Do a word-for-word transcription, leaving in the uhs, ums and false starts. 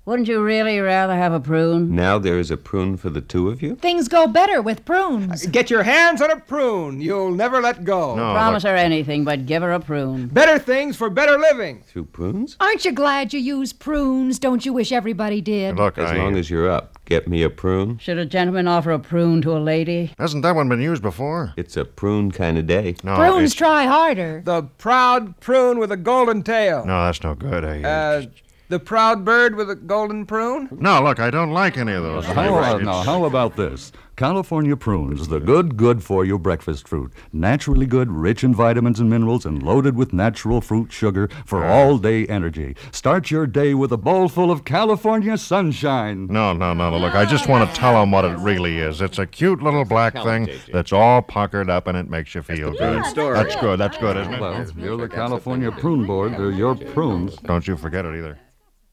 Wouldn't you really rather have a prune? Now there is a prune for the two of you? Things go better with prunes. Get your hands on a prune. You'll never let go. No, Promise look, her anything, but give her a prune. Better things for better living. Through prunes? Aren't you glad you use prunes? Don't you wish everybody did? look, As I, long as you're up. Get me a prune? Should a gentleman offer a prune to a lady? hasn't that one been used before? It's a prune kind of day. No, Prunes it- try harder. The proud prune with a golden tail. No, that's no good. I, Uh, the proud bird with a golden prune. no, look, I don't like any of those. How, uh, It's- now, how about this? California prunes, the good, good for you breakfast fruit. Naturally good, rich in vitamins and minerals, and loaded with natural fruit sugar for all-day energy. Start your day with a bowl full of California sunshine. No, no, no, no. Look, I just want to tell them what it really is. It's a cute little black thing that's all puckered up and it makes you feel good. That's good. That's good, isn't it? Well, you're the California Prune Board. They're your prunes. Don't you forget it either.